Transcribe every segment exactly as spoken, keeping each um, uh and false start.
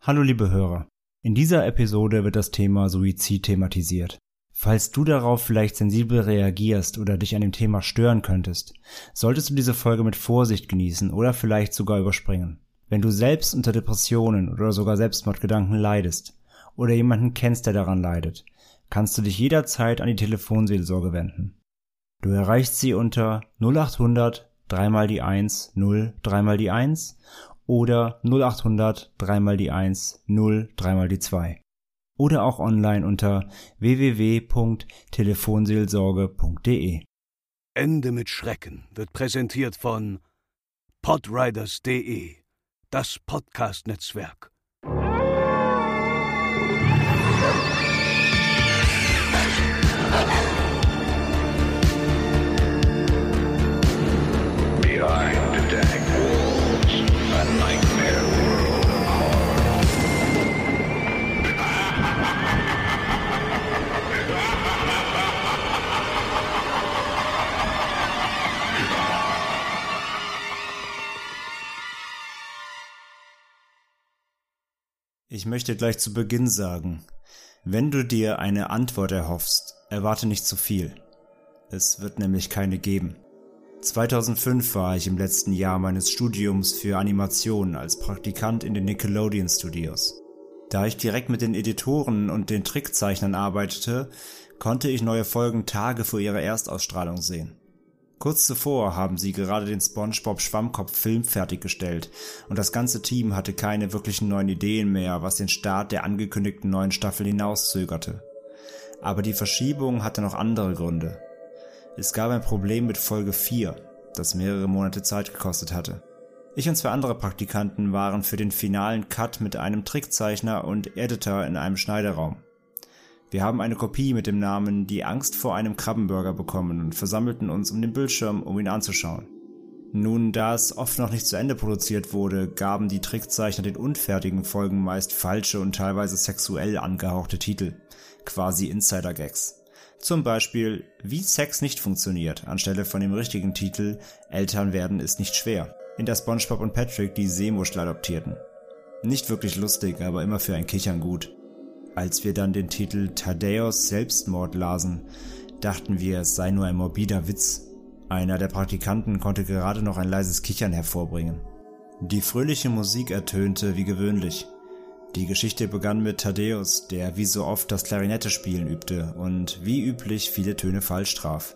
Hallo liebe Hörer, in dieser Episode wird das Thema Suizid thematisiert. Falls du darauf vielleicht sensibel reagierst oder dich an dem Thema stören könntest, solltest du diese Folge mit Vorsicht genießen oder vielleicht sogar überspringen. Wenn du selbst unter Depressionen oder sogar Selbstmordgedanken leidest oder jemanden kennst, der daran leidet, kannst du dich jederzeit an die Telefonseelsorge wenden. Du erreichst sie unter null acht hundert drei mal die eins null drei mal die eins oder null acht hundert drei mal die eins null drei mal die zwei oder auch online unter w w w punkt telefonseelsorge punkt d e. Ende mit Schrecken wird präsentiert von podriders punkt d e, das Podcast-Netzwerk. Behind the dank walls, a nightmare world of horror. Ich möchte gleich zu Beginn sagen, wenn du dir eine Antwort erhoffst, erwarte nicht zu viel. Es wird nämlich keine geben. zweitausendfünf war ich im letzten Jahr meines Studiums für Animation als Praktikant in den Nickelodeon Studios. Da ich direkt mit den Editoren und den Trickzeichnern arbeitete, konnte ich neue Folgen Tage vor ihrer Erstausstrahlung sehen. Kurz zuvor haben sie gerade den SpongeBob-Schwammkopf-Film fertiggestellt und das ganze Team hatte keine wirklichen neuen Ideen mehr, was den Start der angekündigten neuen Staffel hinauszögerte. Aber die Verschiebung hatte noch andere Gründe. Es gab ein Problem mit Folge vier, das mehrere Monate Zeit gekostet hatte. Ich und zwei andere Praktikanten waren für den finalen Cut mit einem Trickzeichner und Editor in einem Schneideraum. Wir haben eine Kopie mit dem Namen Die Angst vor einem Krabbenburger bekommen und versammelten uns um den Bildschirm, um ihn anzuschauen. Nun, da es oft noch nicht zu Ende produziert wurde, gaben die Trickzeichner den unfertigen Folgen meist falsche und teilweise sexuell angehauchte Titel, quasi Insider-Gags. Zum Beispiel, wie Sex nicht funktioniert, anstelle von dem richtigen Titel Eltern werden ist nicht schwer, in der SpongeBob und Patrick die Seemuschel adoptierten. Nicht wirklich lustig, aber immer für ein Kichern gut. Als wir dann den Titel Thaddeus Selbstmord lasen, dachten wir, es sei nur ein morbider Witz. Einer der Praktikanten konnte gerade noch ein leises Kichern hervorbringen. Die fröhliche Musik ertönte wie gewöhnlich. Die Geschichte begann mit Thaddeus, der wie so oft das Klarinette-Spielen übte und wie üblich viele Töne falsch traf.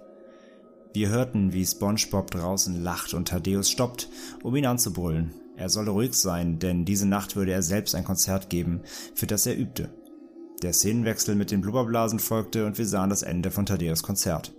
Wir hörten, wie SpongeBob draußen lacht und Thaddeus stoppt, um ihn anzubrüllen. Er solle ruhig sein, denn diese Nacht würde er selbst ein Konzert geben, für das er übte. Der Szenenwechsel mit den Blubberblasen folgte und wir sahen das Ende von Thaddeus Konzert.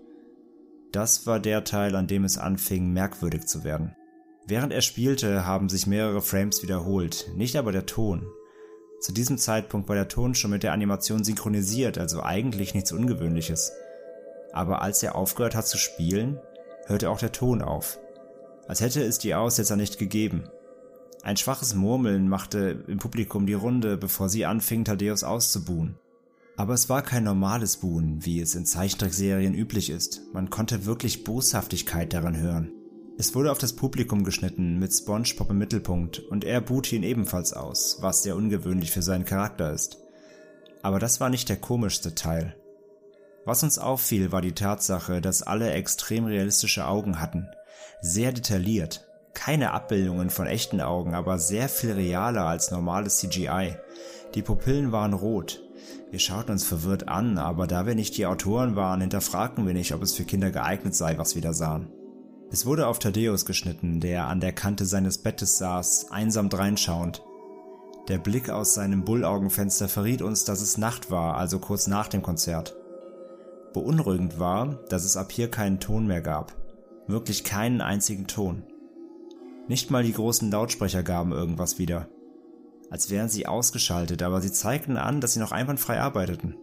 Das war der Teil, an dem es anfing, merkwürdig zu werden. Während er spielte, haben sich mehrere Frames wiederholt, nicht aber der Ton. Zu diesem Zeitpunkt war der Ton schon mit der Animation synchronisiert, also eigentlich nichts Ungewöhnliches. Aber als er aufgehört hat zu spielen, hörte auch der Ton auf. Als hätte es die Aussetzer nicht gegeben. Ein schwaches Murmeln machte im Publikum die Runde, bevor sie anfingen, Thaddeus auszubuhen. Aber es war kein normales Buhen, wie es in Zeichentrickserien üblich ist. Man konnte wirklich Boshaftigkeit daran hören. Es wurde auf das Publikum geschnitten, mit SpongeBob im Mittelpunkt, und er buhte ihn ebenfalls aus, was sehr ungewöhnlich für seinen Charakter ist. Aber das war nicht der komischste Teil. Was uns auffiel, war die Tatsache, dass alle extrem realistische Augen hatten. Sehr detailliert. Keine Abbildungen von echten Augen, aber sehr viel realer als normales C G I. Die Pupillen waren rot. Wir schauten uns verwirrt an, aber da wir nicht die Autoren waren, hinterfragten wir nicht, ob es für Kinder geeignet sei, was wir da sahen. Es wurde auf Thaddeus geschnitten, der an der Kante seines Bettes saß, einsam dreinschauend. Der Blick aus seinem Bullaugenfenster verriet uns, dass es Nacht war, also kurz nach dem Konzert. Beunruhigend war, dass es ab hier keinen Ton mehr gab. Wirklich keinen einzigen Ton. Nicht mal die großen Lautsprecher gaben irgendwas wieder. Als wären sie ausgeschaltet, aber sie zeigten an, dass sie noch einwandfrei arbeiteten.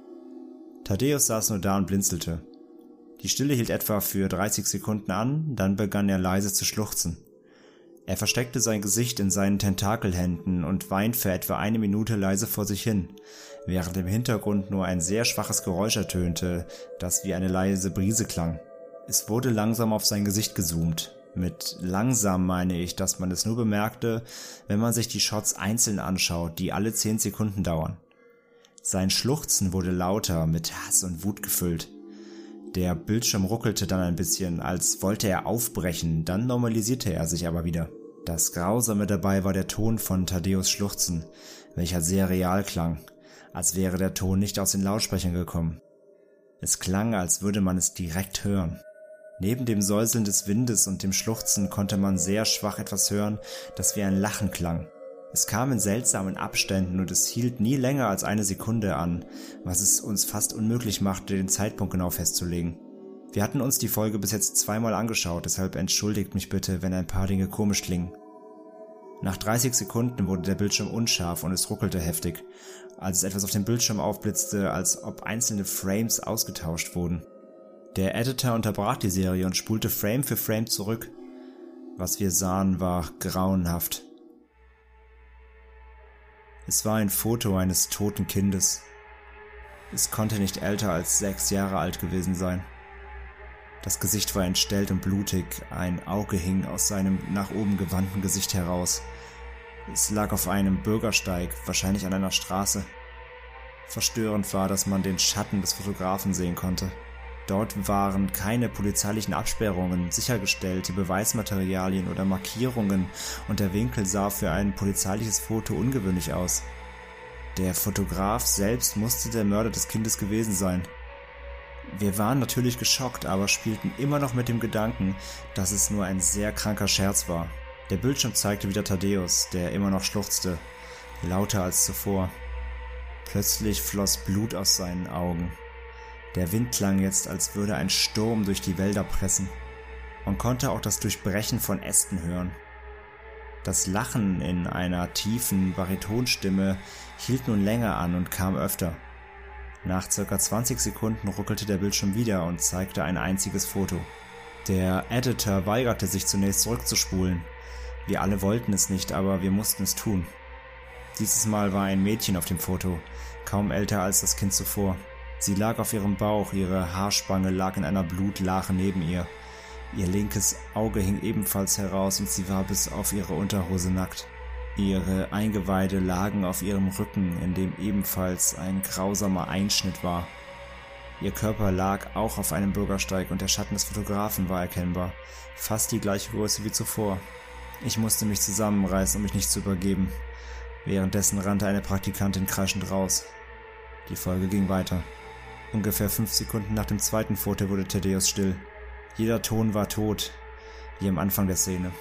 Thaddeus saß nur da und blinzelte. Die Stille hielt etwa für dreißig Sekunden an, dann begann er leise zu schluchzen. Er versteckte sein Gesicht in seinen Tentakelhänden und weinte für etwa eine Minute leise vor sich hin, während im Hintergrund nur ein sehr schwaches Geräusch ertönte, das wie eine leise Brise klang. Es wurde langsam auf sein Gesicht gezoomt. Mit langsam meine ich, dass man es nur bemerkte, wenn man sich die Shots einzeln anschaut, die alle zehn Sekunden dauern. Sein Schluchzen wurde lauter, mit Hass und Wut gefüllt. Der Bildschirm ruckelte dann ein bisschen, als wollte er aufbrechen, dann normalisierte er sich aber wieder. Das Grausame dabei war der Ton von Thaddeus Schluchzen, welcher sehr real klang, als wäre der Ton nicht aus den Lautsprechern gekommen. Es klang, als würde man es direkt hören. Neben dem Säuseln des Windes und dem Schluchzen konnte man sehr schwach etwas hören, das wie ein Lachen klang. Es kam in seltsamen Abständen und es hielt nie länger als eine Sekunde an, was es uns fast unmöglich machte, den Zeitpunkt genau festzulegen. Wir hatten uns die Folge bis jetzt zweimal angeschaut, deshalb entschuldigt mich bitte, wenn ein paar Dinge komisch klingen. Nach dreißig Sekunden wurde der Bildschirm unscharf und es ruckelte heftig, als es etwas auf dem Bildschirm aufblitzte, als ob einzelne Frames ausgetauscht wurden. Der Editor unterbrach die Serie und spulte Frame für Frame zurück. Was wir sahen, war grauenhaft. Es war ein Foto eines toten Kindes. Es konnte nicht älter als sechs Jahre alt gewesen sein. Das Gesicht war entstellt und blutig, ein Auge hing aus seinem nach oben gewandten Gesicht heraus. Es lag auf einem Bürgersteig, wahrscheinlich an einer Straße. Verstörend war, dass man den Schatten des Fotografen sehen konnte. Dort waren keine polizeilichen Absperrungen, sichergestellte Beweismaterialien oder Markierungen und der Winkel sah für ein polizeiliches Foto ungewöhnlich aus. Der Fotograf selbst musste der Mörder des Kindes gewesen sein. Wir waren natürlich geschockt, aber spielten immer noch mit dem Gedanken, dass es nur ein sehr kranker Scherz war. Der Bildschirm zeigte wieder Thaddeus, der immer noch schluchzte, lauter als zuvor. Plötzlich floss Blut aus seinen Augen. Der Wind klang jetzt, als würde ein Sturm durch die Wälder pressen. Man konnte auch das Durchbrechen von Ästen hören. Das Lachen in einer tiefen Baritonstimme hielt nun länger an und kam öfter. Nach ca. zwanzig Sekunden ruckelte der Bildschirm wieder und zeigte ein einziges Foto. Der Editor weigerte sich zunächst zurückzuspulen. Wir alle wollten es nicht, aber wir mussten es tun. Dieses Mal war ein Mädchen auf dem Foto, kaum älter als das Kind zuvor. Sie lag auf ihrem Bauch, ihre Haarspange lag in einer Blutlache neben ihr. Ihr linkes Auge hing ebenfalls heraus und sie war bis auf ihre Unterhose nackt. Ihre Eingeweide lagen auf ihrem Rücken, in dem ebenfalls ein grausamer Einschnitt war. Ihr Körper lag auch auf einem Bürgersteig und der Schatten des Fotografen war erkennbar, fast die gleiche Größe wie zuvor. Ich musste mich zusammenreißen, um mich nicht zu übergeben. Währenddessen rannte eine Praktikantin kreischend raus. Die Folge ging weiter. Ungefähr fünf Sekunden nach dem zweiten Foto wurde Thaddeus still. Jeder Ton war tot, wie am Anfang der Szene.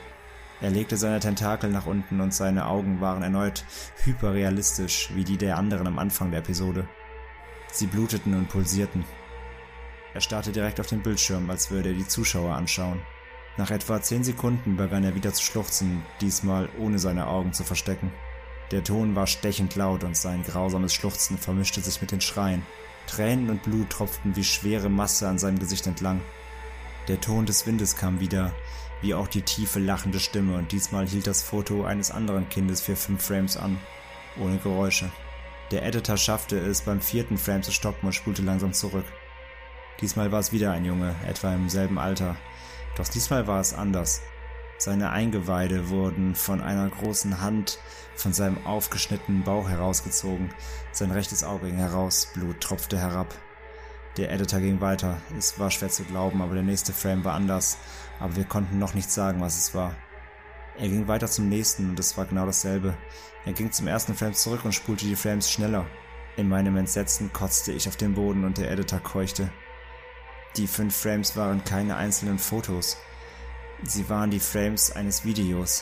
Er legte seine Tentakel nach unten und seine Augen waren erneut hyperrealistisch, wie die der anderen am Anfang der Episode. Sie bluteten und pulsierten. Er starrte direkt auf den Bildschirm, als würde er die Zuschauer anschauen. Nach etwa zehn Sekunden begann er wieder zu schluchzen, diesmal ohne seine Augen zu verstecken. Der Ton war stechend laut und sein grausames Schluchzen vermischte sich mit den Schreien. Tränen und Blut tropften wie schwere Masse an seinem Gesicht entlang. Der Ton des Windes kam wieder, wie auch die tiefe lachende Stimme und diesmal hielt das Foto eines anderen Kindes für fünf Frames an, ohne Geräusche. Der Editor schaffte es beim vierten Frame zu stoppen und spulte langsam zurück. Diesmal war es wieder ein Junge, etwa im selben Alter, doch diesmal war es anders. Seine Eingeweide wurden von einer großen Hand von seinem aufgeschnittenen Bauch herausgezogen. Sein rechtes Auge ging heraus, Blut tropfte herab. Der Editor ging weiter. Es war schwer zu glauben, aber der nächste Frame war anders. Aber wir konnten noch nicht sagen, was es war. Er ging weiter zum nächsten und es war genau dasselbe. Er ging zum ersten Frame zurück und spulte die Frames schneller. In meinem Entsetzen kotzte ich auf den Boden und der Editor keuchte. Die fünf Frames waren keine einzelnen Fotos. Sie waren die Frames eines Videos.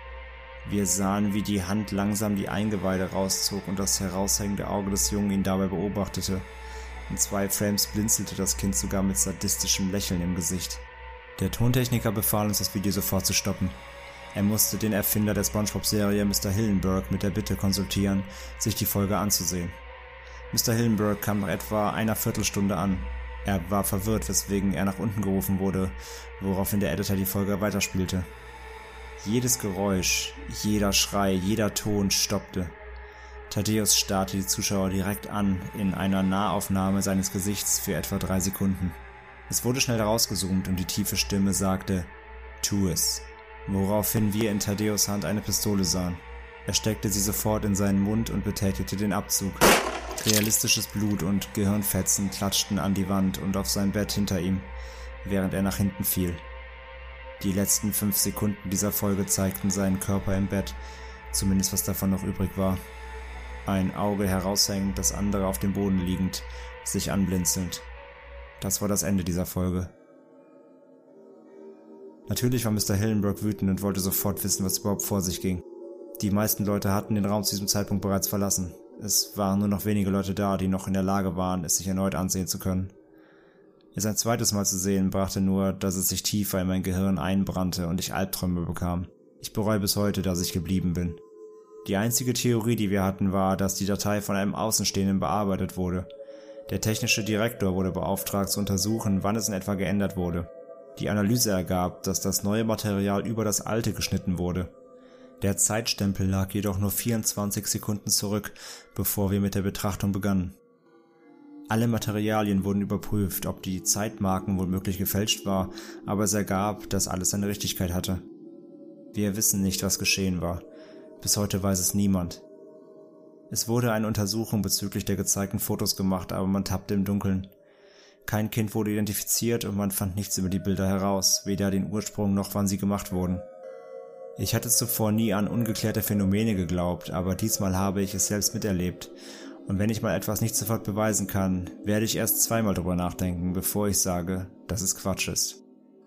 Wir sahen, wie die Hand langsam die Eingeweide rauszog und das heraushängende Auge des Jungen ihn dabei beobachtete. In zwei Frames blinzelte das Kind sogar mit sadistischem Lächeln im Gesicht. Der Tontechniker befahl uns, das Video sofort zu stoppen. Er musste den Erfinder der SpongeBob-Serie, Mister Hillenburg, mit der Bitte konsultieren, sich die Folge anzusehen. Mister Hillenburg kam nach etwa einer Viertelstunde an. Er war verwirrt, weswegen er nach unten gerufen wurde, woraufhin der Editor die Folge weiterspielte. Jedes Geräusch, jeder Schrei, jeder Ton stoppte. Thaddeus starrte die Zuschauer direkt an, in einer Nahaufnahme seines Gesichts für etwa drei Sekunden. Es wurde schnell rausgezoomt und die tiefe Stimme sagte: Tu es. Woraufhin wir in Thaddeus Hand eine Pistole sahen. Er steckte sie sofort in seinen Mund und betätigte den Abzug. Realistisches Blut und Gehirnfetzen klatschten an die Wand und auf sein Bett hinter ihm, während er nach hinten fiel. Die letzten fünf Sekunden dieser Folge zeigten seinen Körper im Bett, zumindest was davon noch übrig war. Ein Auge heraushängend, das andere auf dem Boden liegend, sich anblinzelnd. Das war das Ende dieser Folge. Natürlich war Mister Hillenburg wütend und wollte sofort wissen, was überhaupt vor sich ging. Die meisten Leute hatten den Raum zu diesem Zeitpunkt bereits verlassen. Es waren nur noch wenige Leute da, die noch in der Lage waren, es sich erneut ansehen zu können. Es ein zweites Mal zu sehen, brachte nur, dass es sich tiefer in mein Gehirn einbrannte und ich Albträume bekam. Ich bereue bis heute, dass ich geblieben bin. Die einzige Theorie, die wir hatten, war, dass die Datei von einem Außenstehenden bearbeitet wurde. Der technische Direktor wurde beauftragt zu untersuchen, wann es in etwa geändert wurde. Die Analyse ergab, dass das neue Material über das alte geschnitten wurde. Der Zeitstempel lag jedoch nur vierundzwanzig Sekunden zurück, bevor wir mit der Betrachtung begannen. Alle Materialien wurden überprüft, ob die Zeitmarken womöglich gefälscht war, aber es ergab, dass alles seine Richtigkeit hatte. Wir wissen nicht, was geschehen war. Bis heute weiß es niemand. Es wurde eine Untersuchung bezüglich der gezeigten Fotos gemacht, aber man tappte im Dunkeln. Kein Kind wurde identifiziert und man fand nichts über die Bilder heraus, weder den Ursprung noch wann sie gemacht wurden. Ich hatte zuvor nie an ungeklärte Phänomene geglaubt, aber diesmal habe ich es selbst miterlebt. Und wenn ich mal etwas nicht sofort beweisen kann, werde ich erst zweimal drüber nachdenken, bevor ich sage, dass es Quatsch ist.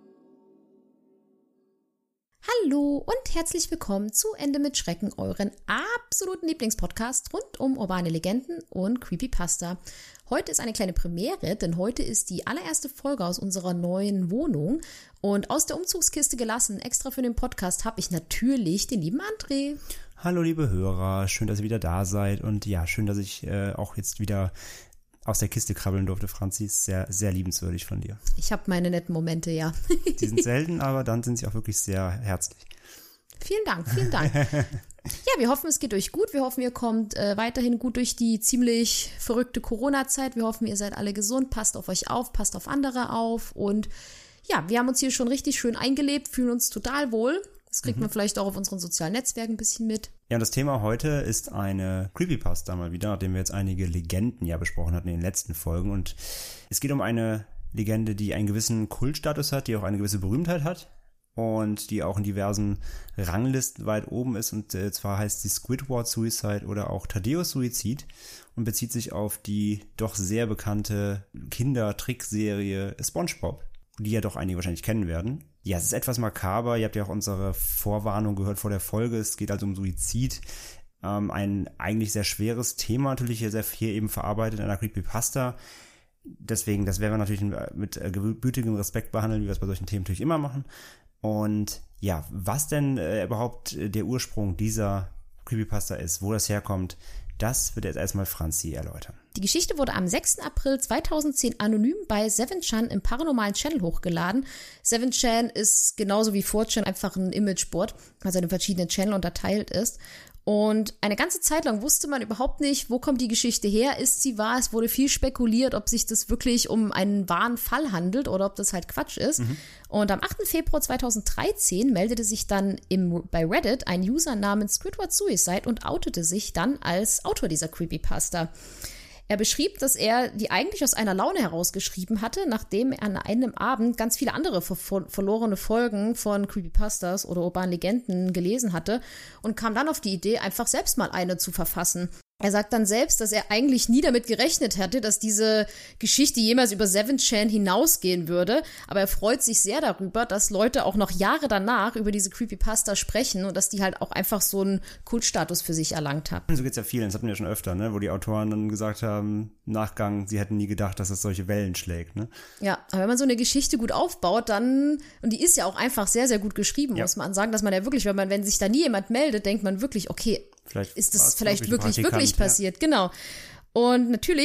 Hallo und herzlich willkommen zu Ende mit Schrecken, euren absoluten Lieblingspodcast rund um urbane Legenden und Creepypasta. Heute ist eine kleine Premiere, denn heute ist die allererste Folge aus unserer neuen Wohnung und aus der Umzugskiste gelassen, extra für den Podcast, habe ich natürlich den lieben André. Hallo liebe Hörer, schön, dass ihr wieder da seid und ja, schön, dass ich äh, auch jetzt wieder aus der Kiste krabbeln durfte, Franzi, ist sehr, sehr liebenswürdig von dir. Ich habe meine netten Momente, ja. Die sind selten, aber dann sind sie auch wirklich sehr herzlich. Vielen Dank, vielen Dank. Ja, wir hoffen, es geht euch gut. Wir hoffen, ihr kommt äh, weiterhin gut durch die ziemlich verrückte Corona-Zeit. Wir hoffen, ihr seid alle gesund, passt auf euch auf, passt auf andere auf. Und ja, wir haben uns hier schon richtig schön eingelebt, fühlen uns total wohl. Das kriegt mhm. man vielleicht auch auf unseren sozialen Netzwerken ein bisschen mit. Ja, und das Thema heute ist eine Creepypasta mal wieder, nachdem wir jetzt einige Legenden ja besprochen hatten in den letzten Folgen. Und es geht um eine Legende, die einen gewissen Kultstatus hat, die auch eine gewisse Berühmtheit hat. Und die auch in diversen Ranglisten weit oben ist. Und äh, zwar heißt sie Squidward Suicide oder auch Thaddeus Suizid und bezieht sich auf die doch sehr bekannte Kindertrickserie SpongeBob, die ja doch einige wahrscheinlich kennen werden. Ja, es ist etwas makaber. Ihr habt ja auch unsere Vorwarnung gehört vor der Folge. Es geht also um Suizid. Ähm, ein eigentlich sehr schweres Thema, natürlich hier sehr viel eben verarbeitet in einer Creepypasta. Deswegen, das werden wir natürlich mit äh, gebütigem Respekt behandeln, wie wir es bei solchen Themen natürlich immer machen. Und ja, was denn äh, überhaupt der Ursprung dieser Creepypasta ist, wo das herkommt, das wird jetzt erstmal Franzi erläutern. Die Geschichte wurde am sechsten April zweitausendzehn anonym bei seven chan im paranormalen Channel hochgeladen. seven chan ist genauso wie four chan einfach ein Imageboard, also in verschiedenen Channel unterteilt ist. Und eine ganze Zeit lang wusste man überhaupt nicht, wo kommt die Geschichte her, ist sie wahr. Es wurde viel spekuliert, ob sich das wirklich um einen wahren Fall handelt oder ob das halt Quatsch ist. Mhm. Und am achten Februar zweitausenddreizehn meldete sich dann im, bei Reddit ein User namens Squidward Suicide und outete sich dann als Autor dieser Creepypasta. Er beschrieb, dass er die eigentlich aus einer Laune herausgeschrieben hatte, nachdem er an einem Abend ganz viele andere ver- verlorene Folgen von Creepypastas oder urbanen Legenden gelesen hatte und kam dann auf die Idee, einfach selbst mal eine zu verfassen. Er sagt dann selbst, dass er eigentlich nie damit gerechnet hätte, dass diese Geschichte jemals über seven chan hinausgehen würde, aber er freut sich sehr darüber, dass Leute auch noch Jahre danach über diese Creepypasta sprechen und dass die halt auch einfach so einen Kultstatus für sich erlangt haben. So geht's ja vielen, das hatten wir ja schon öfter, ne, wo die Autoren dann gesagt haben, im Nachgang, sie hätten nie gedacht, dass es solche Wellen schlägt, ne? Ja, aber wenn man so eine Geschichte gut aufbaut, dann, und die ist ja auch einfach sehr, sehr gut geschrieben, ja. muss man sagen, dass man ja wirklich, wenn man, wenn sich da nie jemand meldet, denkt man wirklich, okay, Vielleicht ist das vielleicht wirklich, wirklich passiert, ja. Genau. Und natürlich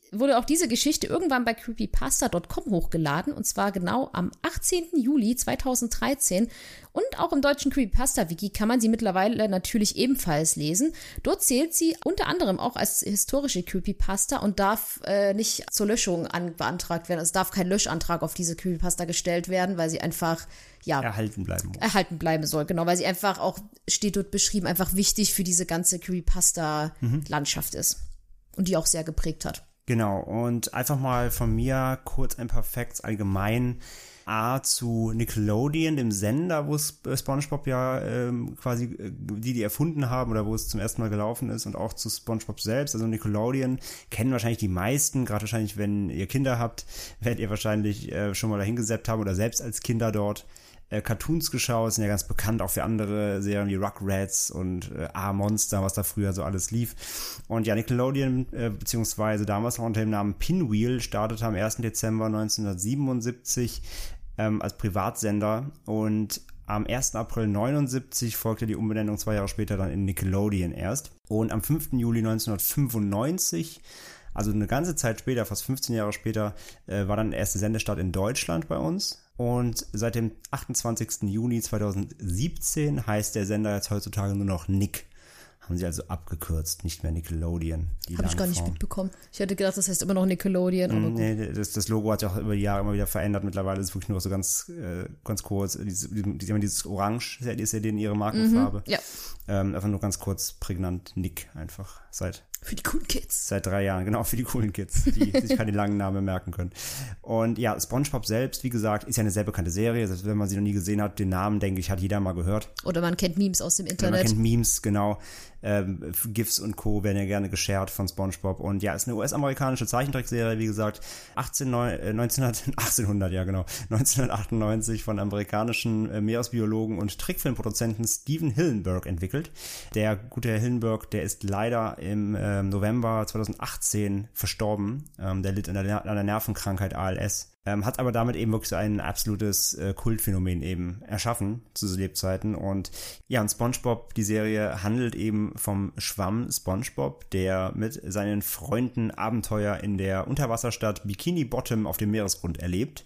wurde auch diese Geschichte irgendwann bei creepypasta punkt com hochgeladen, und zwar genau am achtzehnten Juli zweitausenddreizehn. Und auch im deutschen Creepypasta-Wiki kann man sie mittlerweile natürlich ebenfalls lesen. Dort zählt sie unter anderem auch als historische Creepypasta und darf äh, nicht zur Löschung an, beantragt werden. Es darf kein Löschantrag auf diese Creepypasta gestellt werden, weil sie einfach ja, erhalten bleiben muss. Erhalten bleiben soll, genau, weil sie einfach auch, steht dort beschrieben, einfach wichtig für diese ganze Creepypasta-Landschaft mhm. ist. Und die auch sehr geprägt hat. Genau, und einfach mal von mir kurz ein paar Facts allgemein. A, zu Nickelodeon, dem Sender, wo SpongeBob ja ähm, quasi äh, die, die erfunden haben oder wo es zum ersten Mal gelaufen ist, und auch zu SpongeBob selbst. Also Nickelodeon kennen wahrscheinlich die meisten, gerade wahrscheinlich, wenn ihr Kinder habt, werdet ihr wahrscheinlich äh, schon mal dahin gesappt haben oder selbst als Kinder dort äh, Cartoons geschaut, sind ja ganz bekannt auch für andere Serien wie Rugrats und äh, A-Monster, was da früher so alles lief. Und ja, Nickelodeon, äh, beziehungsweise damals noch unter dem Namen Pinwheel, startete am ersten Dezember neunzehnhundertsiebenundsiebzig ähm, als Privatsender, und am ersten April neunundsiebzig folgte die Umbenennung zwei Jahre später dann in Nickelodeon erst. Und am fünften Juli neunzehnhundertfünfundneunzig, also eine ganze Zeit später, fast fünfzehn Jahre später, äh, war dann der erste Sendestart in Deutschland bei uns. Und seit dem achtundzwanzigsten Juni zweitausendsiebzehn heißt der Sender jetzt heutzutage nur noch Nick. Haben sie also abgekürzt, nicht mehr Nickelodeon. Habe ich gar nicht Form. mitbekommen. Ich hätte gedacht, das heißt immer noch Nickelodeon. Aber nee, das, das Logo hat sich auch über die Jahre immer wieder verändert. Mittlerweile ist es wirklich nur so ganz, äh, ganz kurz. Dieses, dieses Orange ist ja denen ihre Markenfarbe. Mhm, ja. Ähm, einfach nur ganz kurz prägnant Nick einfach seit Für die coolen Kids. Seit drei Jahren, genau, für die coolen Kids, die sich keine langen Namen merken können. Und ja, SpongeBob selbst, wie gesagt, ist ja eine sehr bekannte Serie. Also wenn man sie noch nie gesehen hat, den Namen, denke ich, hat jeder mal gehört. Oder man kennt Memes aus dem Internet. Oder man kennt Memes, genau. Ähm, GIFs und Co. werden ja gerne geshared von SpongeBob. Und ja, ist eine U S-amerikanische Zeichentrickserie, wie gesagt, achtzehn, neunzehnhundert, achtzehnhundert, ja genau, neunzehnhundertachtundneunzig von amerikanischen äh, Meeresbiologen und Trickfilmproduzenten Steven Hillenburg entwickelt. Der gute Herr Hillenburg, der ist leider im äh, November zweitausendachtzehn verstorben. Ähm, der litt an der, an der Nervenkrankheit A L S. Ähm, hat aber damit eben wirklich so ein absolutes äh, Kultphänomen eben erschaffen zu Lebzeiten. Und ja, und SpongeBob, die Serie, handelt eben vom Schwamm SpongeBob, der mit seinen Freunden Abenteuer in der Unterwasserstadt Bikini Bottom auf dem Meeresgrund erlebt.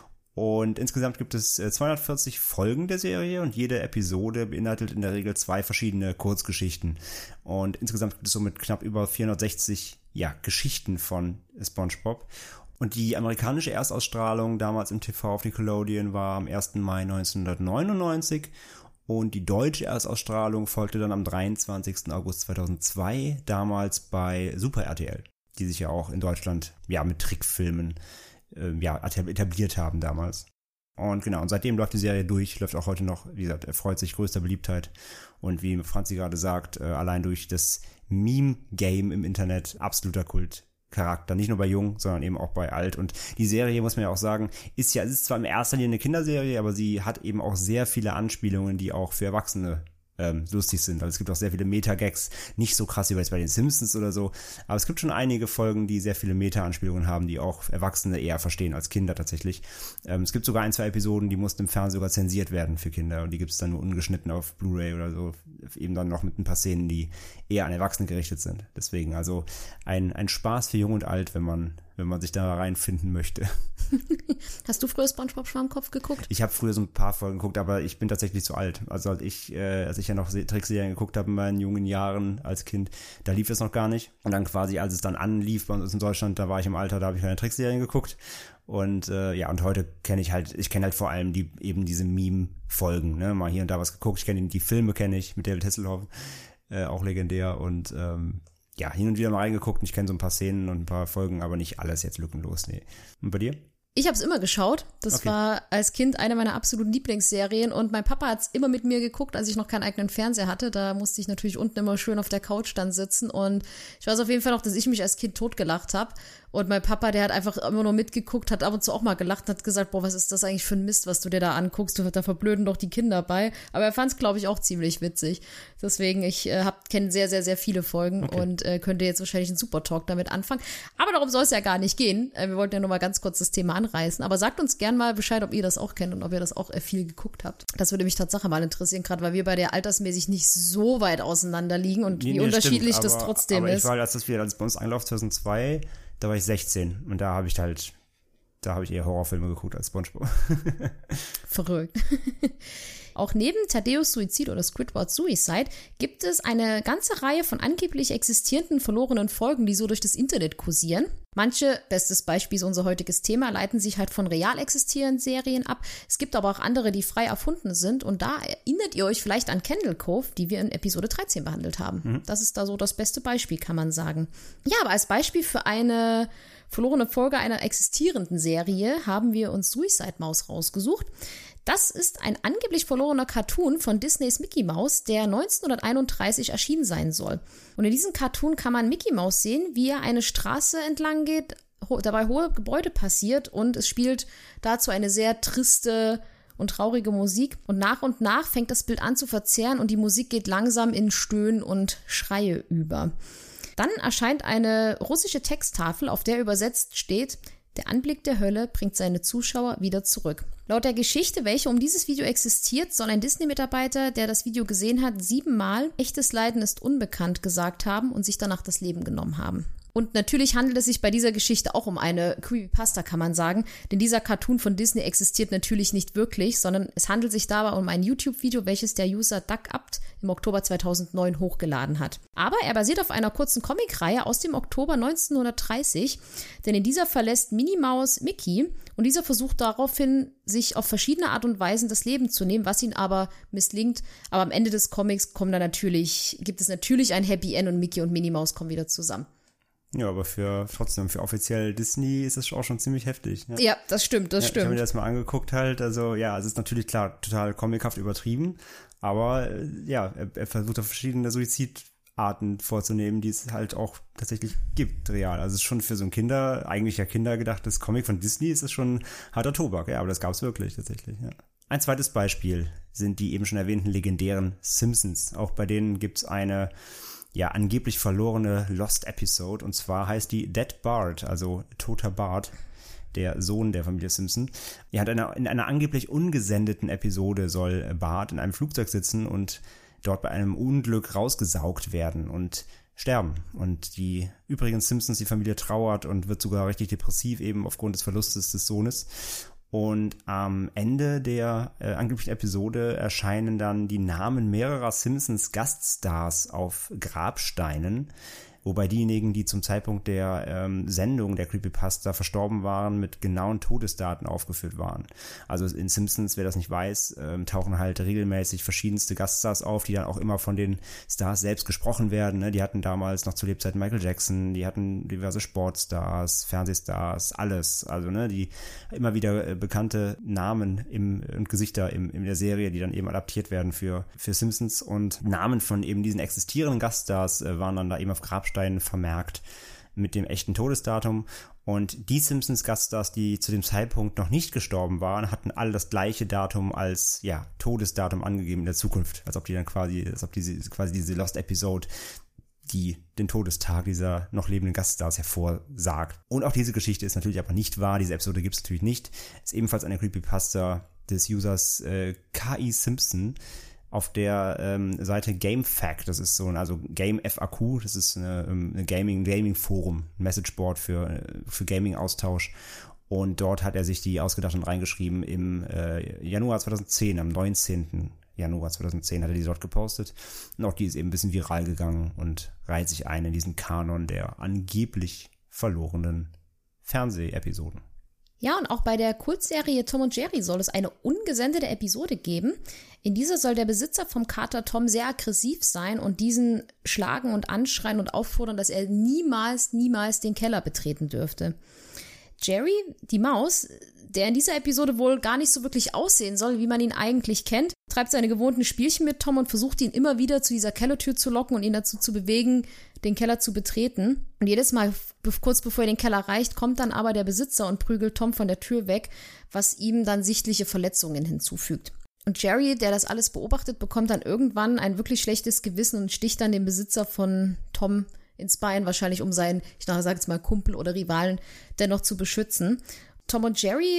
Und insgesamt gibt es zweihundertvierzig Folgen der Serie, und jede Episode beinhaltet in der Regel zwei verschiedene Kurzgeschichten. Und insgesamt gibt es somit knapp über vierhundertsechzig ja, Geschichten von SpongeBob. Und die amerikanische Erstausstrahlung damals im T V auf Nickelodeon war am ersten Mai neunzehnhundertneunundneunzig, und die deutsche Erstausstrahlung folgte dann am dreiundzwanzigsten August zweitausendzwei, damals bei Super R T L, die sich ja auch in Deutschland ja mit Trickfilmen ja, etabliert haben damals. Und genau, und seitdem läuft die Serie durch, läuft auch heute noch, wie gesagt, erfreut sich größter Beliebtheit. Und wie Franzi gerade sagt, äh, allein durch das Meme-Game im Internet absoluter Kultcharakter. Nicht nur bei Jung, sondern eben auch bei Alt. Und die Serie, muss man ja auch sagen, ist ja, es ist zwar in erster Linie eine Kinderserie, aber sie hat eben auch sehr viele Anspielungen, die auch für Erwachsene Ähm, lustig sind. Also es gibt auch sehr viele Meta-Gags, nicht so krass wie jetzt bei den Simpsons oder so, aber es gibt schon einige Folgen, die sehr viele Meta-Anspielungen haben, die auch Erwachsene eher verstehen als Kinder tatsächlich. Ähm, es gibt sogar ein, zwei Episoden, die mussten im Fernsehen sogar zensiert werden für Kinder, und die gibt es dann nur ungeschnitten auf Blu-ray oder so, eben dann noch mit ein paar Szenen, die eher an Erwachsene gerichtet sind. Deswegen also ein, ein Spaß für Jung und Alt, wenn man wenn man sich da reinfinden möchte. Hast du früher SpongeBob Schwammkopf geguckt? Ich habe früher so ein paar Folgen geguckt, aber ich bin tatsächlich zu alt. Also als ich, äh, als ich ja noch Trickserien geguckt habe in meinen jungen Jahren als Kind, da lief es noch gar nicht. Und dann quasi, als es dann anlief bei uns in Deutschland, da war ich im Alter, da habe ich keine Trickserien geguckt. Und äh, ja, und heute kenne ich halt, ich kenne halt vor allem die eben diese Meme-Folgen, ne? Mal hier und da was geguckt. Ich kenne die, die Filme kenne ich mit David Hasselhoff, äh, auch legendär, und ähm, ja, hin und wieder mal reingeguckt, und ich kenne so ein paar Szenen und ein paar Folgen, aber nicht alles jetzt lückenlos, nee. Und bei dir? Ich habe es immer geschaut. Das okay. war als Kind eine meiner absoluten Lieblingsserien, und mein Papa hat es immer mit mir geguckt, als ich noch keinen eigenen Fernseher hatte. Da musste ich natürlich unten immer schön auf der Couch dann sitzen, und ich weiß auf jeden Fall noch, dass ich mich als Kind totgelacht habe. Und mein Papa, der hat einfach immer nur mitgeguckt, hat ab und zu auch mal gelacht und hat gesagt, boah, was ist das eigentlich für ein Mist, was du dir da anguckst, da verblöden doch die Kinder bei. Aber er fand es, glaube ich, auch ziemlich witzig. Deswegen, ich äh, kenne sehr, sehr, sehr viele Folgen, okay. und äh, könnte jetzt wahrscheinlich einen Super-Talk damit anfangen. Aber darum soll es ja gar nicht gehen. Äh, wir wollten ja nur mal ganz kurz das Thema anreißen. Aber sagt uns gern mal Bescheid, ob ihr das auch kennt und ob ihr das auch äh, viel geguckt habt. Das würde mich Tatsache mal interessieren, gerade weil wir bei der altersmäßig nicht so weit auseinander liegen und nee, wie nee, unterschiedlich stimmt, das aber, trotzdem aber ist. Ich war, als das wieder, als bei uns einläuft, zweitausendzwei, Da war ich sechzehn und da habe ich halt, da habe ich eher Horrorfilme geguckt als SpongeBob. Verrückt. Auch neben Thaddeus Suizid oder Squidward's Suicide gibt es eine ganze Reihe von angeblich existierenden verlorenen Folgen, die so durch das Internet kursieren. Manche, bestes Beispiel ist unser heutiges Thema, leiten sich halt von real existierenden Serien ab. Es gibt aber auch andere, die frei erfunden sind. Und da erinnert ihr euch vielleicht an Candle Cove, die wir in Episode dreizehn behandelt haben. Mhm. Das ist da so das beste Beispiel, kann man sagen. Ja, aber als Beispiel für eine verlorene Folge einer existierenden Serie haben wir uns Suicide Mouse rausgesucht. Das ist ein angeblich verlorener Cartoon von Disneys Mickey Mouse, der neunzehnhunderteinunddreißig erschienen sein soll. Und in diesem Cartoon kann man Mickey Mouse sehen, wie er eine Straße entlang geht, ho- dabei hohe Gebäude passiert und es spielt dazu eine sehr triste und traurige Musik. Und nach und nach fängt das Bild an zu verzerren und die Musik geht langsam in Stöhnen und Schreie über. Dann erscheint eine russische Texttafel, auf der übersetzt steht: Der Anblick der Hölle bringt seine Zuschauer wieder zurück. Laut der Geschichte, welche um dieses Video existiert, soll ein Disney-Mitarbeiter, der das Video gesehen hat, siebenmal echtes Leiden ist unbekannt gesagt haben und sich danach das Leben genommen haben. Und natürlich handelt es sich bei dieser Geschichte auch um eine Creepypasta, kann man sagen, denn dieser Cartoon von Disney existiert natürlich nicht wirklich, sondern es handelt sich dabei um ein YouTube-Video, welches der User DuckApt im Oktober zweitausendneun hochgeladen hat. Aber er basiert auf einer kurzen Comicreihe aus dem Oktober neunzehnhundertdreißig, denn in dieser verlässt Minnie Maus Mickey und dieser versucht daraufhin, sich auf verschiedene Art und Weisen das Leben zu nehmen, was ihn aber misslingt. Aber am Ende des Comics kommen dann natürlich, gibt es natürlich ein Happy End und Mickey und Minnie Maus kommen wieder zusammen. Ja, aber für trotzdem, für offiziell Disney ist das auch schon ziemlich heftig. Ne? Ja, das stimmt, das ja, stimmt. Ich habe mir das mal angeguckt halt, also ja, es ist natürlich klar, total comichaft übertrieben, aber äh, ja, er, er versucht auf verschiedene Suizidarten vorzunehmen, die es halt auch tatsächlich gibt, real. Also es ist schon für so ein Kinder, eigentlich ja Kinder gedachtes Comic von Disney, ist es schon harter Tobak, ja, aber das gab es wirklich tatsächlich, ja. Ein zweites Beispiel sind die eben schon erwähnten legendären Simpsons. Auch bei denen gibt's eine ja, angeblich verlorene Lost Episode, und zwar heißt die Dead Bart, also toter Bart, der Sohn der Familie Simpson. Er hat eine, in einer angeblich ungesendeten Episode soll Bart in einem Flugzeug sitzen und dort bei einem Unglück rausgesaugt werden und sterben. Und die übrigen Simpsons, die Familie trauert und wird sogar richtig depressiv, eben aufgrund des Verlustes des Sohnes. Und am Ende der äh, angeblichen Episode erscheinen dann die Namen mehrerer Simpsons-Gaststars auf Grabsteinen, wobei diejenigen, die zum Zeitpunkt der ähm, Sendung der Creepypasta verstorben waren, mit genauen Todesdaten aufgeführt waren. Also in Simpsons, wer das nicht weiß, ähm, tauchen halt regelmäßig verschiedenste Gaststars auf, die dann auch immer von den Stars selbst gesprochen werden. Ne? Die hatten damals noch zu Lebzeiten Michael Jackson, die hatten diverse Sportstars, Fernsehstars, alles. Also ne, die immer wieder äh, bekannte Namen im, und Gesichter im, in der Serie, die dann eben adaptiert werden für, für Simpsons. Und Namen von eben diesen existierenden Gaststars äh, waren dann da eben auf Grabsteinen vermerkt mit dem echten Todesdatum. Und die Simpsons-Gaststars, die zu dem Zeitpunkt noch nicht gestorben waren, hatten alle das gleiche Datum als ja Todesdatum angegeben in der Zukunft, als ob die dann quasi, als ob diese quasi diese Lost Episode die den Todestag dieser noch lebenden Gaststars hervorsagt. Und auch diese Geschichte ist natürlich aber nicht wahr. Diese Episode gibt es natürlich nicht. Ist ebenfalls eine Creepypasta des Users äh, K I Simpson auf der ähm, Seite GameFAQ, das ist so ein, also Game F A Q, das ist eine, eine Gaming, Gaming Forum, ein Messageboard für, für Gaming-Austausch. Und dort hat er sich die ausgedacht und reingeschrieben im äh, Januar zweitausendzehn, am neunzehnten Januar zweitausendzehn hat er die dort gepostet. Und auch die ist eben ein bisschen viral gegangen und reiht sich ein in diesen Kanon der angeblich verlorenen Fernsehepisoden. Ja, und auch bei der Kultserie Tom und Jerry soll es eine ungesendete Episode geben. In dieser soll der Besitzer vom Kater Tom sehr aggressiv sein und diesen schlagen und anschreien und auffordern, dass er niemals, niemals den Keller betreten dürfte. Jerry, die Maus, der in dieser Episode wohl gar nicht so wirklich aussehen soll, wie man ihn eigentlich kennt, treibt seine gewohnten Spielchen mit Tom und versucht ihn immer wieder zu dieser Kellertür zu locken und ihn dazu zu bewegen, den Keller zu betreten. Und jedes Mal, kurz bevor er den Keller erreicht, kommt dann aber der Besitzer und prügelt Tom von der Tür weg, was ihm dann sichtliche Verletzungen hinzufügt. Und Jerry, der das alles beobachtet, bekommt dann irgendwann ein wirklich schlechtes Gewissen und sticht dann den Besitzer von Tom ins Bein, wahrscheinlich um seinen, ich sage jetzt mal Kumpel oder Rivalen, dennoch zu beschützen. Tom und Jerry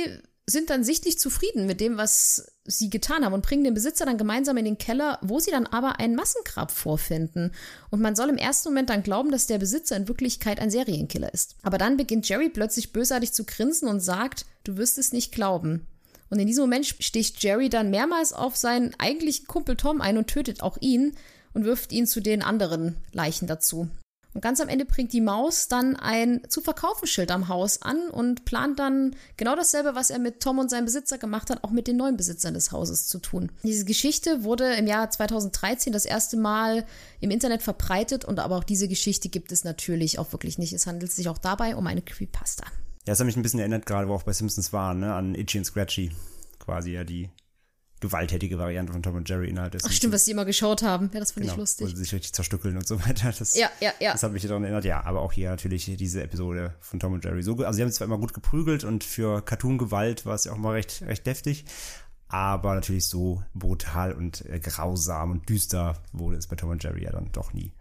sind dann sichtlich zufrieden mit dem, was sie getan haben und bringen den Besitzer dann gemeinsam in den Keller, wo sie dann aber ein Massengrab vorfinden. Und man soll im ersten Moment dann glauben, dass der Besitzer in Wirklichkeit ein Serienkiller ist. Aber dann beginnt Jerry plötzlich bösartig zu grinsen und sagt, du wirst es nicht glauben. Und in diesem Moment sticht Jerry dann mehrmals auf seinen eigentlichen Kumpel Tom ein und tötet auch ihn und wirft ihn zu den anderen Leichen dazu. Und ganz am Ende bringt die Maus dann ein Zu-verkaufen-Schild am Haus an und plant dann genau dasselbe, was er mit Tom und seinem Besitzer gemacht hat, auch mit den neuen Besitzern des Hauses zu tun. Diese Geschichte wurde im Jahr zweitausenddreizehn das erste Mal im Internet verbreitet und aber auch diese Geschichte gibt es natürlich auch wirklich nicht. Es handelt sich auch dabei um eine Creepypasta. Ja, das hat mich ein bisschen erinnert, gerade wo auch bei Simpsons waren, ne, an Itchy und Scratchy. Quasi ja die gewalttätige Variante von Tom und Jerry innerhalb des. Ach stimmt, was die immer geschaut haben. Ja, das fand genau, ich lustig. Wo sie sich richtig zerstückeln und so weiter. Das, ja, ja, ja. Das hat mich daran erinnert. Ja, aber auch hier natürlich diese Episode von Tom und Jerry. So, also sie haben es zwar immer gut geprügelt und für Cartoon-Gewalt war es ja auch mal recht, recht deftig, aber natürlich so brutal und äh, grausam und düster wurde es bei Tom und Jerry ja dann doch nie.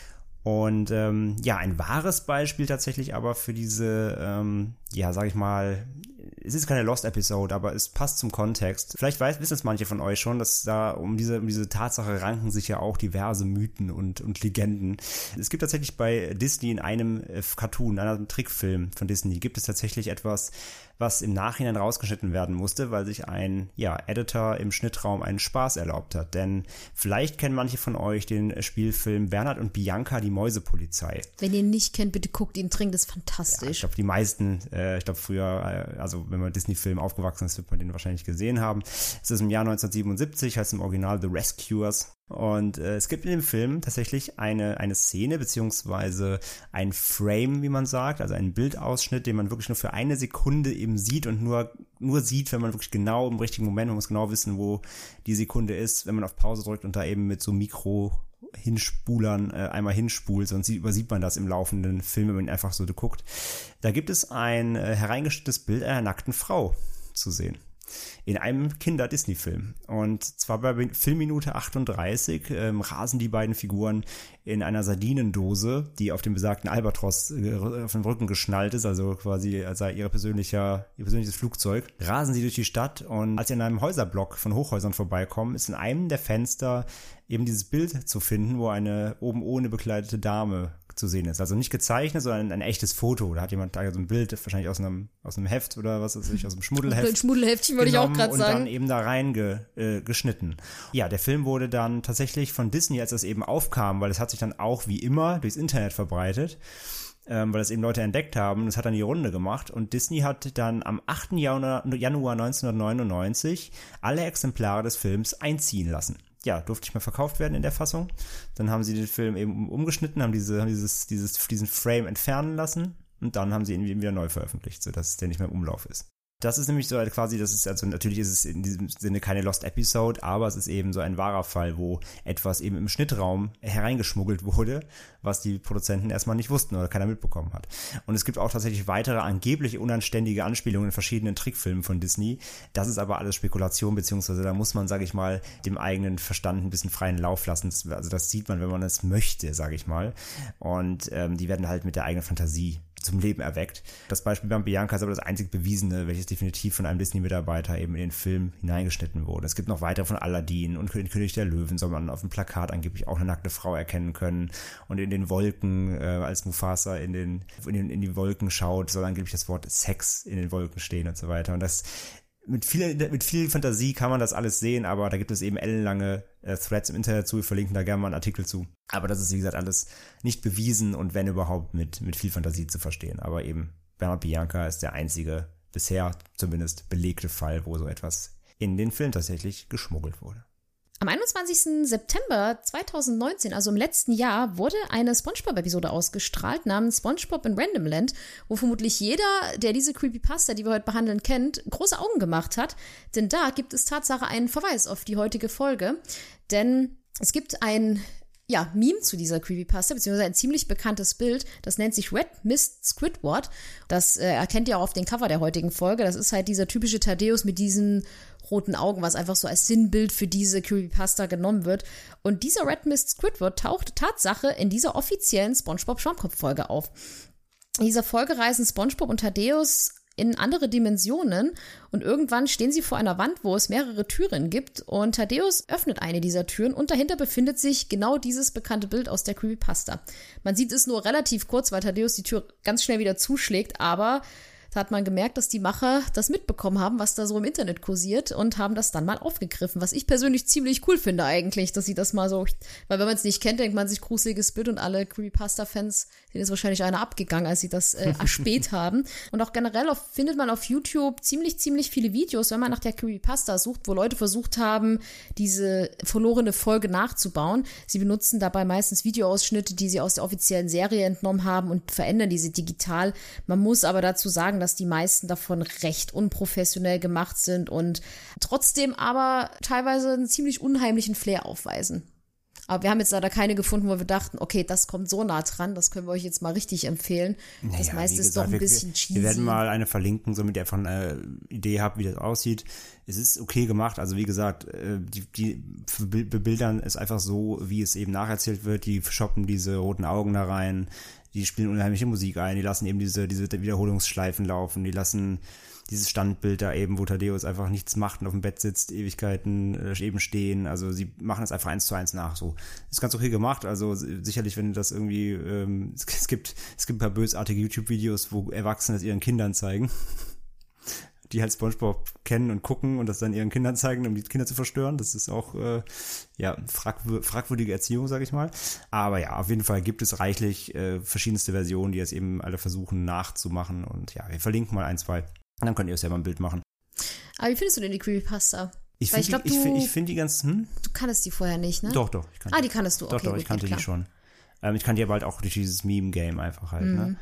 Und ähm, ja, ein wahres Beispiel tatsächlich aber für diese, ähm, ja, sag ich mal, es ist keine Lost-Episode, aber es passt zum Kontext. Vielleicht weiß, wissen es manche von euch schon, dass da um diese, um diese Tatsache ranken sich ja auch diverse Mythen und, und Legenden. Es gibt tatsächlich bei Disney in einem Cartoon, in einem Trickfilm von Disney, gibt es tatsächlich etwas, was im Nachhinein rausgeschnitten werden musste, weil sich ein ja, Editor im Schnittraum einen Spaß erlaubt hat. Denn vielleicht kennen manche von euch den Spielfilm Bernhard und Bianca, die Mäusepolizei. Wenn ihr ihn nicht kennt, bitte guckt ihn dringend, das ist fantastisch. Ja, ich glaube, die meisten, äh, ich glaube früher, äh, also wenn man Disney-Film aufgewachsen ist, wird man den wahrscheinlich gesehen haben. Es ist im Jahr neunzehnhundertsiebenundsiebzig, heißt im Original The Rescuers. Und äh, es gibt in dem Film tatsächlich eine eine Szene, beziehungsweise ein Frame, wie man sagt, also einen Bildausschnitt, den man wirklich nur für eine Sekunde eben sieht und nur nur sieht, wenn man wirklich genau im richtigen Moment, man muss genau wissen, wo die Sekunde ist, wenn man auf Pause drückt und da eben mit so Mikro Hinspulern äh, einmal hinspult, sonst übersieht man das im laufenden Film, wenn man ihn einfach so guckt. Da gibt es ein äh, hereingeschnittenes Bild einer nackten Frau zu sehen. In einem Kinder-Disney-Film. Und zwar bei Filmminute achtunddreißig ähm, rasen die beiden Figuren in einer Sardinendose, die auf dem besagten Albatros äh, auf den Rücken geschnallt ist, also quasi als sei ihr persönlicher, ihr persönliches Flugzeug, rasen sie durch die Stadt und als sie an einem Häuserblock von Hochhäusern vorbeikommen, ist in einem der Fenster eben dieses Bild zu finden, wo eine oben ohne bekleidete Dame zu sehen ist. Also nicht gezeichnet, sondern ein, ein echtes Foto. Da hat jemand da so ein Bild, wahrscheinlich aus einem, aus einem Heft oder was weiß ich, aus einem Schmuddelheft. Ein Schmuddelheftchen wollte ich auch gerade sagen. Und dann eben da rein ge, äh, geschnitten. Ja, der Film wurde dann tatsächlich von Disney, als das eben aufkam, weil es hat sich dann auch wie immer durchs Internet verbreitet, ähm, weil das eben Leute entdeckt haben. Das hat dann die Runde gemacht und Disney hat dann am achten Januar neunzehnhundertneunundneunzig alle Exemplare des Films einziehen lassen. Ja, durfte nicht mehr verkauft werden in der Fassung. Dann haben sie den Film eben umgeschnitten, haben diese, haben dieses, dieses, diesen Frame entfernen lassen und dann haben sie ihn wieder neu veröffentlicht, sodass der nicht mehr im Umlauf ist. Das ist nämlich so halt quasi, das ist also natürlich ist es in diesem Sinne keine Lost Episode, aber es ist eben so ein wahrer Fall, wo etwas eben im Schnittraum hereingeschmuggelt wurde, was die Produzenten erstmal nicht wussten oder keiner mitbekommen hat. Und es gibt auch tatsächlich weitere angeblich unanständige Anspielungen in verschiedenen Trickfilmen von Disney. Das ist aber alles Spekulation, beziehungsweise da muss man, sage ich mal, dem eigenen Verstand ein bisschen freien Lauf lassen. Also das sieht man, wenn man es möchte, sage ich mal. Und ähm, die werden halt mit der eigenen Fantasie zum Leben erweckt. Das Beispiel bei Bianca ist aber das einzig bewiesene, welches definitiv von einem Disney-Mitarbeiter eben in den Film hineingeschnitten wurde. Es gibt noch weitere von Aladdin und König der Löwen, soll man auf dem Plakat angeblich auch eine nackte Frau erkennen können. Und in den Wolken, äh, als Mufasa in den, in den in die Wolken schaut, soll angeblich das Wort Sex in den Wolken stehen und so weiter. Und das Mit viel, mit viel Fantasie kann man das alles sehen, aber da gibt es eben ellenlange äh, Threads im Internet zu. Wir verlinken da gerne mal einen Artikel zu. Aber das ist, wie gesagt, alles nicht bewiesen und wenn überhaupt mit, mit viel Fantasie zu verstehen. Aber eben Bernhard Bianca ist der einzige, bisher zumindest belegte Fall, wo so etwas in den Film tatsächlich geschmuggelt wurde. Am einundzwanzigsten September zweitausendneunzehn, also im letzten Jahr, wurde eine SpongeBob-Episode ausgestrahlt namens SpongeBob in Randomland, wo vermutlich jeder, der diese Creepypasta, die wir heute behandeln, kennt, große Augen gemacht hat. Denn da gibt es Tatsache einen Verweis auf die heutige Folge. Denn es gibt ein ja, Meme zu dieser Creepypasta, beziehungsweise ein ziemlich bekanntes Bild, das nennt sich Red Mist Squidward. Das äh, erkennt ihr auch auf dem Cover der heutigen Folge. Das ist halt dieser typische Thaddeus mit diesen roten Augen, was einfach so als Sinnbild für diese Creepypasta genommen wird. Und dieser Red Mist Squidward taucht Tatsache in dieser offiziellen SpongeBob-Schwammkopf-Folge auf. In dieser Folge reisen SpongeBob und Thaddeus in andere Dimensionen und irgendwann stehen sie vor einer Wand, wo es mehrere Türen gibt und Thaddeus öffnet eine dieser Türen und dahinter befindet sich genau dieses bekannte Bild aus der Creepypasta. Man sieht es nur relativ kurz, weil Thaddeus die Tür ganz schnell wieder zuschlägt, aber da hat man gemerkt, dass die Macher das mitbekommen haben, was da so im Internet kursiert und haben das dann mal aufgegriffen, was ich persönlich ziemlich cool finde eigentlich, dass sie das mal so, weil wenn man es nicht kennt, denkt man sich gruseliges Bild und alle Creepypasta-Fans, denen ist wahrscheinlich einer abgegangen, als sie das äh, erspäht haben. Und auch generell auf, findet man auf YouTube ziemlich, ziemlich viele Videos, wenn man nach der Creepypasta sucht, wo Leute versucht haben, diese verlorene Folge nachzubauen. Sie benutzen dabei meistens Videoausschnitte, die sie aus der offiziellen Serie entnommen haben und verändern diese digital. Man muss aber dazu sagen, dass die meisten davon recht unprofessionell gemacht sind und trotzdem aber teilweise einen ziemlich unheimlichen Flair aufweisen. Aber wir haben jetzt leider keine gefunden, wo wir dachten, okay, das kommt so nah dran, das können wir euch jetzt mal richtig empfehlen. Naja, das meiste gesagt, ist doch ein bisschen wir, cheesy. Wir werden mal eine verlinken, damit ihr einfach eine Idee habt, wie das aussieht. Es ist okay gemacht, also wie gesagt, die, die bebildern es einfach so, wie es eben nacherzählt wird. Die shoppen diese roten Augen da rein, die spielen unheimliche Musik ein, die lassen eben diese, diese Wiederholungsschleifen laufen, die lassen dieses Standbild da eben, wo Thaddeus einfach nichts macht und auf dem Bett sitzt, Ewigkeiten äh, eben stehen, also sie machen das einfach eins zu eins nach, so. Ist ganz okay gemacht, also sicherlich, wenn das irgendwie, ähm, es, es gibt, es gibt ein paar bösartige YouTube-Videos, wo Erwachsene es ihren Kindern zeigen, die halt SpongeBob kennen und gucken und das dann ihren Kindern zeigen, um die Kinder zu verstören. Das ist auch äh, ja fragw- fragwürdige Erziehung, sage ich mal. Aber ja, auf jeden Fall gibt es reichlich äh, verschiedenste Versionen, die jetzt eben alle versuchen nachzumachen. Und ja, wir verlinken mal ein, zwei. Und dann könnt ihr euch selber ein Bild machen. Aber wie findest du denn die Creepypasta? Ich finde die, ich find, ich find die ganz... Hm? Du kanntest die vorher nicht, ne? Doch, doch. Ich ah, die kanntest du, okay. Doch, doch, gut, ich kannte klar. die schon. Ähm, ich kannte die aber halt auch durch dieses Meme-Game einfach halt, mhm. ne?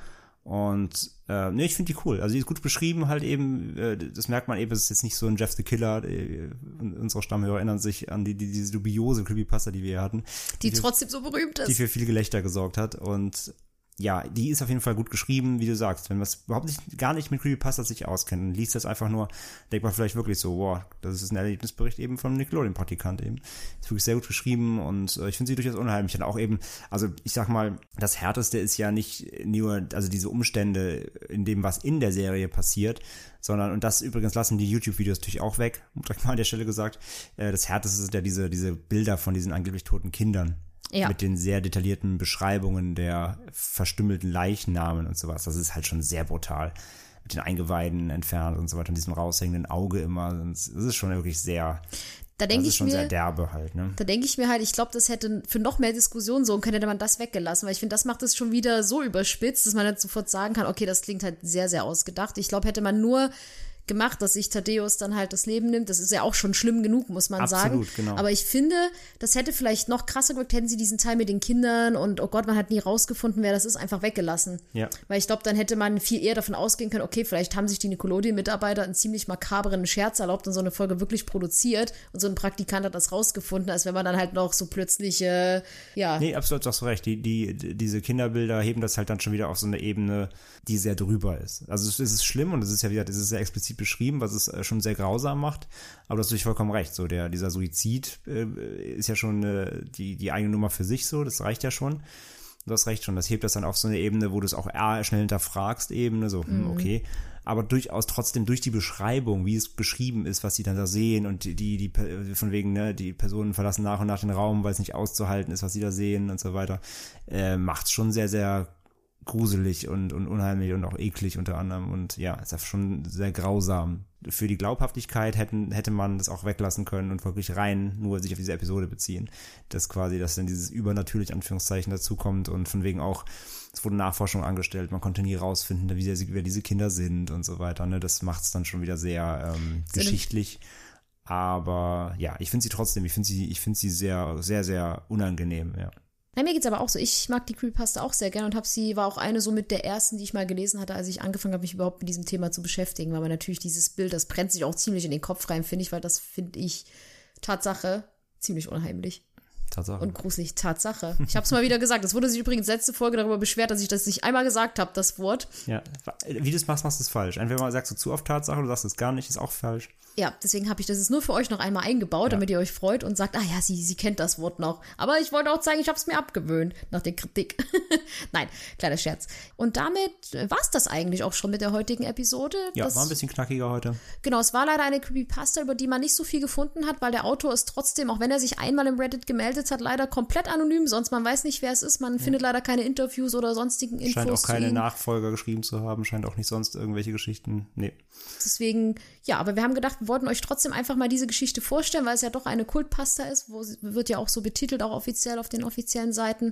Und äh, ne, ich finde die cool. Also die ist gut beschrieben halt eben, äh, das merkt man eben, es ist jetzt nicht so ein Jeff the Killer, äh, unsere Stammhörer erinnern sich an die, die diese dubiose Creepypasta, die wir hier hatten. Die, die trotzdem für, so berühmt ist. Die für viel Gelächter gesorgt hat und ja, die ist auf jeden Fall gut geschrieben, wie du sagst. Wenn man es überhaupt nicht, gar nicht mit Creepypasta sich auskennt und liest das einfach nur, denkt man vielleicht wirklich so, wow, das ist ein Erlebnisbericht eben vom Nickelodeon-Praktikant eben. Ist wirklich sehr gut geschrieben und äh, ich finde sie durchaus unheimlich. Und auch eben, also ich sag mal, das Härteste ist ja nicht nur, also diese Umstände in dem, was in der Serie passiert, sondern, und das übrigens lassen die YouTube-Videos natürlich auch weg, direkt mal an der Stelle gesagt, äh, das Härteste sind ja diese, diese Bilder von diesen angeblich toten Kindern. Ja. Mit den sehr detaillierten Beschreibungen der verstümmelten Leichnamen und sowas. Das ist halt schon sehr brutal. Mit den Eingeweiden entfernt und so weiter, und diesem raushängenden Auge immer. Das ist schon wirklich sehr, da denk das ist ich schon mir, sehr derbe halt, ne? Da denke ich mir halt, ich glaube, das hätte für noch mehr Diskussionen sorgen können, hätte man das weggelassen, weil ich finde, das macht es schon wieder so überspitzt, dass man dann sofort sagen kann, okay, das klingt halt sehr, sehr ausgedacht. Ich glaube, hätte man nur gemacht, dass sich Thaddeus dann halt das Leben nimmt. Das ist ja auch schon schlimm genug, muss man Absolut, sagen. Genau. Aber ich finde, das hätte vielleicht noch krasser gewirkt, hätten sie diesen Teil mit den Kindern und oh Gott, man hat nie rausgefunden, wer das ist, einfach weggelassen. Ja. Weil ich glaube, dann hätte man viel eher davon ausgehen können, okay, vielleicht haben sich die Nickelodeon-Mitarbeiter einen ziemlich makabren Scherz erlaubt und so eine Folge wirklich produziert und so ein Praktikant hat das rausgefunden, als wenn man dann halt noch so plötzlich, äh, ja. Nee, absolut, hast du recht. Die, die, diese Kinderbilder heben das halt dann schon wieder auf so eine Ebene, die sehr drüber ist. Also es ist schlimm und es ist ja wieder, es ist sehr explizit beschrieben, was es schon sehr grausam macht, aber du hast natürlich vollkommen recht, so der, dieser Suizid äh, ist ja schon äh, die, die eigene Nummer für sich so, das reicht ja schon, du hast recht schon, das hebt das dann auf so eine Ebene, wo du es auch eher schnell hinterfragst, Ebene, so, hm, okay, aber durchaus trotzdem durch die Beschreibung, wie es beschrieben ist, was sie dann da sehen und die, die, die von wegen, ne, die Personen verlassen nach und nach den Raum, weil es nicht auszuhalten ist, was sie da sehen und so weiter, äh, macht es schon sehr, sehr gruselig und, und unheimlich und auch eklig unter anderem und ja, ist ja schon sehr grausam. Für die Glaubhaftigkeit hätten, hätte man das auch weglassen können und wirklich rein nur sich auf diese Episode beziehen. Das quasi, dass dann dieses übernatürlich Anführungszeichen dazukommt und von wegen auch, es wurde Nachforschung angestellt, man konnte nie rausfinden, wie sehr, wer diese Kinder sind und so weiter. Ne? Das macht es dann schon wieder sehr ähm, geschichtlich. Aber ja, ich finde sie trotzdem, ich finde sie, ich finde sie sehr, sehr, sehr unangenehm, ja. Ja, mir geht's aber auch so. Ich mag die Creepypasta auch sehr gerne und habe sie, war auch eine so mit der ersten, die ich mal gelesen hatte, als ich angefangen habe, mich überhaupt mit diesem Thema zu beschäftigen, weil man natürlich dieses Bild, das brennt sich auch ziemlich in den Kopf rein, finde ich, weil das finde ich Tatsache ziemlich unheimlich. Tatsache. Und gruselig, Tatsache. Ich habe es mal wieder gesagt. Es wurde sich übrigens letzte Folge darüber beschwert, dass ich das nicht einmal gesagt habe, das Wort. Ja, wie du es machst, machst du es falsch. Entweder sagst du zu oft Tatsache, du sagst es gar nicht, ist auch falsch. Ja, deswegen habe ich das jetzt nur für euch noch einmal eingebaut, ja. damit ihr euch freut und sagt, ah ja, sie, sie kennt das Wort noch. Aber ich wollte auch zeigen, ich habe es mir abgewöhnt nach der Kritik. Nein, kleiner Scherz. Und damit war es das eigentlich auch schon mit der heutigen Episode. Ja, das, war ein bisschen knackiger heute. Genau, es war leider eine Creepypasta, über die man nicht so viel gefunden hat, weil der Autor ist trotzdem, auch wenn er sich einmal im Reddit gemeldet hat, leider komplett anonym. Sonst man weiß nicht, wer es ist. Man ja. findet leider keine Interviews oder sonstigen Infos. Scheint auch keine Nachfolger geschrieben zu haben, scheint auch nicht sonst irgendwelche Geschichten. Nee. Deswegen, ja, aber wir haben gedacht, wir wollten euch trotzdem einfach mal diese Geschichte vorstellen, weil es ja doch eine Kultpasta ist, wo wird ja auch so betitelt, auch offiziell auf den offiziellen Seiten.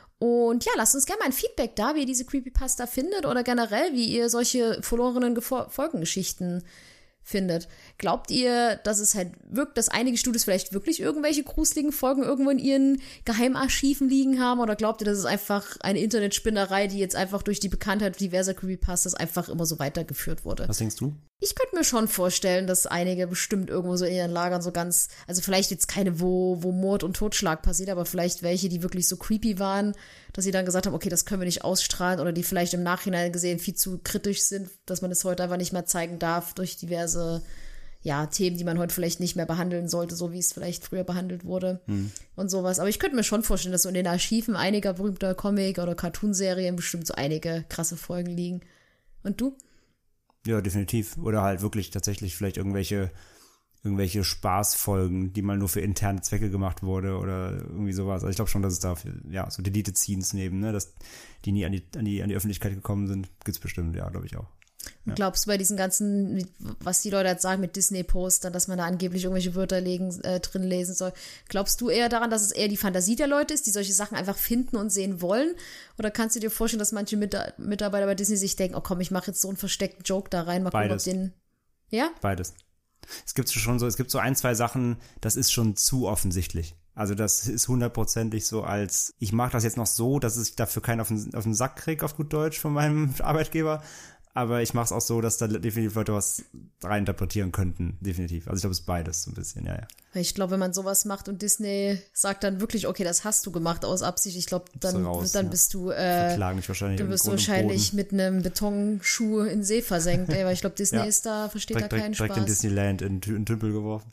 Und ja, lasst uns gerne mal ein Feedback da, wie ihr diese Creepypasta findet oder generell, wie ihr solche verlorenen Gefo- Folgengeschichten findet. Glaubt ihr, dass es halt wirkt, dass einige Studios vielleicht wirklich irgendwelche gruseligen Folgen irgendwo in ihren Geheimarchiven liegen haben? Oder glaubt ihr, das ist einfach eine Internetspinnerei, die jetzt einfach durch die Bekanntheit diverser Creepypastas einfach immer so weitergeführt wurde? Was denkst du? Ich könnte mir schon vorstellen, dass einige bestimmt irgendwo so in ihren Lagern so ganz, also vielleicht jetzt keine, wo, wo Mord und Totschlag passiert, aber vielleicht welche, die wirklich so creepy waren, dass sie dann gesagt haben, okay, das können wir nicht ausstrahlen, oder die vielleicht im Nachhinein gesehen viel zu kritisch sind, dass man es heute einfach nicht mehr zeigen darf durch diverse, ja, Themen, die man heute vielleicht nicht mehr behandeln sollte, so wie es vielleicht früher behandelt wurde hm. und sowas. Aber ich könnte mir schon vorstellen, dass so in den Archiven einiger berühmter Comic- oder Cartoonserien bestimmt so einige krasse Folgen liegen. Und du? Ja, definitiv. Oder halt wirklich tatsächlich vielleicht irgendwelche irgendwelche Spaßfolgen, die mal nur für interne Zwecke gemacht wurde oder irgendwie sowas. Also ich glaube schon, dass es da ja so Deleted Scenes neben, ne, dass die nie an die an die an die Öffentlichkeit gekommen sind, gibt's bestimmt, ja, glaube ich auch. Ja. Glaubst du bei diesen ganzen, was die Leute jetzt sagen mit Disney-Postern, dass man da angeblich irgendwelche Wörter legen, äh, drin lesen soll, glaubst du eher daran, dass es eher die Fantasie der Leute ist, die solche Sachen einfach finden und sehen wollen? Oder kannst du dir vorstellen, dass manche Mit- Mitarbeiter bei Disney sich denken, oh komm, ich mache jetzt so einen versteckten Joke da rein, mal gucken, ob den... Ja? Beides. Es gibt schon so, es gibt so ein, zwei Sachen, das ist schon zu offensichtlich. Also das ist hundertprozentig so als, ich mache das jetzt noch so, dass ich dafür keinen auf den, auf den Sack kriege, auf gut Deutsch, von meinem Arbeitgeber. Aber ich mache es auch so, dass da definitiv Leute was reininterpretieren könnten, definitiv. Also ich glaube, es ist beides so ein bisschen, ja, ja. Ich glaube, wenn man sowas macht und Disney sagt dann wirklich, okay, das hast du gemacht aus Absicht, ich glaube, dann, raus, dann ja. bist du, äh, Verklagen dich wahrscheinlich du wirst wahrscheinlich mit einem Betonschuh in den See versenkt, ey, weil ich glaube, Disney ja. ist da, versteht direkt, da keinen direkt, Spaß. Direkt in Disneyland in, in Tümpel geworfen.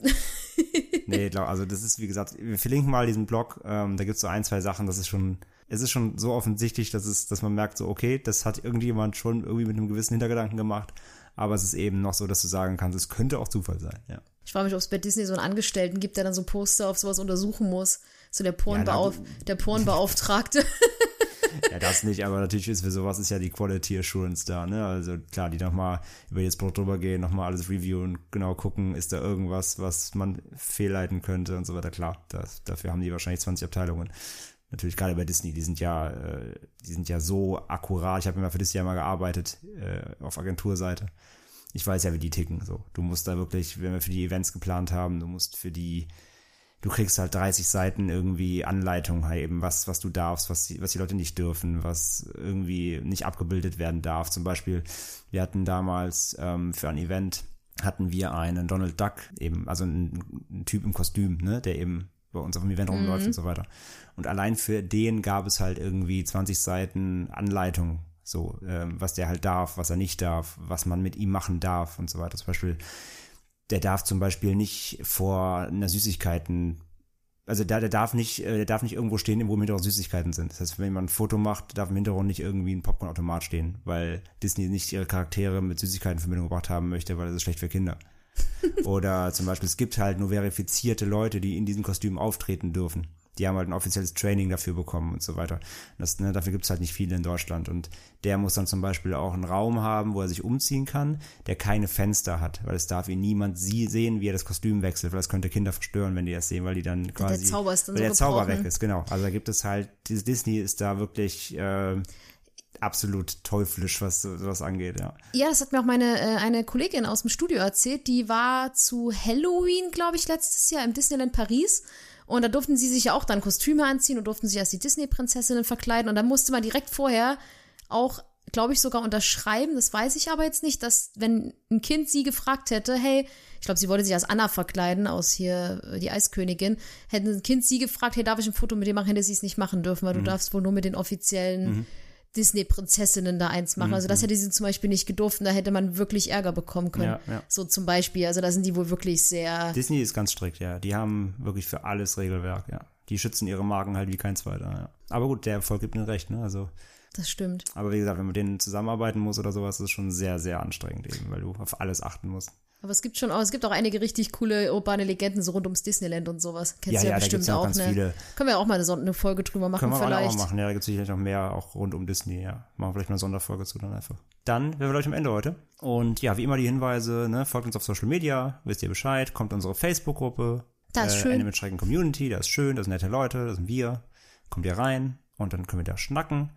Nee, glaub, also das ist, wie gesagt, wir verlinken mal diesen Blog, ähm, da gibt's so ein, zwei Sachen, das ist schon, es ist schon so offensichtlich, dass es, dass man merkt so, okay, das hat irgendjemand schon irgendwie mit einem gewissen Hintergedanken gemacht, aber es ist eben noch so, dass du sagen kannst, es könnte auch Zufall sein, ja. Ich frage mich, ob es bei Disney so einen Angestellten gibt, der dann so Poster auf sowas untersuchen muss, so der Pornbeauf- ja, der Pornbeauftragte. Ja, das nicht, aber natürlich ist für sowas ist ja die Quality Assurance da, ne, also klar, die nochmal über das Produkt drüber gehen, nochmal alles reviewen, genau gucken, ist da irgendwas, was man fehlleiten könnte und so weiter, klar, das, dafür haben die wahrscheinlich zwanzig Abteilungen. Natürlich gerade bei Disney, die sind ja, äh, die sind ja so akkurat. Ich habe immer für Disney ja mal gearbeitet äh, auf Agenturseite. Ich weiß ja, wie die ticken. So, du musst da wirklich, wenn wir für die Events geplant haben, du musst für die, du kriegst halt dreißig Seiten irgendwie Anleitung, halt eben was, was du darfst, was die, was die Leute nicht dürfen, was irgendwie nicht abgebildet werden darf. Zum Beispiel, wir hatten damals ähm, für ein Event hatten wir einen Donald Duck eben, also einen, einen Typ im Kostüm, ne, der eben bei uns auf dem Event rumläuft mhm. und so weiter. Und allein für den gab es halt irgendwie zwanzig Seiten Anleitung, so, ähm, was der halt darf, was er nicht darf, was man mit ihm machen darf und so weiter. Zum Beispiel, der darf zum Beispiel nicht vor einer Süßigkeiten, also der, der darf nicht, der darf nicht irgendwo stehen, wo im Hintergrund Süßigkeiten sind. Das heißt, wenn man ein Foto macht, darf im Hintergrund nicht irgendwie ein Popcornautomat stehen, weil Disney nicht ihre Charaktere mit Süßigkeiten in Verbindung gebracht haben möchte, weil das ist schlecht für Kinder. Oder zum Beispiel, es gibt halt nur verifizierte Leute, die in diesem Kostüm auftreten dürfen. Die haben halt ein offizielles Training dafür bekommen und so weiter. Das, ne, dafür gibt's halt nicht viele in Deutschland. Und der muss dann zum Beispiel auch einen Raum haben, wo er sich umziehen kann, der keine Fenster hat, weil es darf ihn niemand sie sehen, wie er das Kostüm wechselt, weil das könnte Kinder verstören, wenn die das sehen, weil die dann quasi... Der Zauber ist dann weil so der Zauber gebrochen. weg ist, genau. Also da gibt es halt, dieses Disney ist da wirklich... Äh, absolut teuflisch, was sowas angeht, ja. Ja, das hat mir auch meine äh, eine Kollegin aus dem Studio erzählt, die war zu Halloween, glaube ich, letztes Jahr im Disneyland Paris und da durften sie sich ja auch dann Kostüme anziehen und durften sich als die Disney-Prinzessinnen verkleiden und da musste man direkt vorher auch glaube ich, sogar unterschreiben, das weiß ich aber jetzt nicht, dass wenn ein Kind sie gefragt hätte, hey, ich glaube, sie wollte sich als Anna verkleiden, aus hier die Eiskönigin, hätten ein Kind sie gefragt, hey, darf ich ein Foto mit dir machen, hätte sie es nicht machen dürfen, weil mhm. du darfst wohl nur mit den offiziellen mhm. Disney-Prinzessinnen da eins machen. Mhm. Also das hätte sie zum Beispiel nicht gedurft, da hätte man wirklich Ärger bekommen können. Ja, ja. So zum Beispiel, also da sind die wohl wirklich sehr... Disney ist ganz strikt, ja. Die haben wirklich für alles Regelwerk, ja. Die schützen ihre Marken halt wie kein zweiter, ja. Aber gut, der Erfolg gibt ihnen recht, ne, also... Das stimmt. Aber wie gesagt, wenn man mit denen zusammenarbeiten muss oder sowas, ist es schon sehr, sehr anstrengend eben, weil du auf alles achten musst. Aber es gibt schon auch, es gibt auch einige richtig coole urbane Legenden so rund ums Disneyland und sowas. Kennst ja, du ja, ja bestimmt da auch, ganz ne? Viele. Können wir auch mal eine, eine Folge drüber machen Können wir vielleicht. Können wir auch machen, ja, da gibt es sicherlich noch mehr, auch rund um Disney, ja. Machen wir vielleicht mal eine Sonderfolge zu dann einfach. Dann wären wir gleich am Ende heute. Und ja, wie immer die Hinweise, ne, folgt uns auf Social Media, wisst ihr Bescheid, kommt unsere Facebook-Gruppe. Das ist äh, schön. Ende mit Schrecken Community, das ist schön, das sind nette Leute, das sind wir. Kommt ihr rein und dann können wir da schnacken.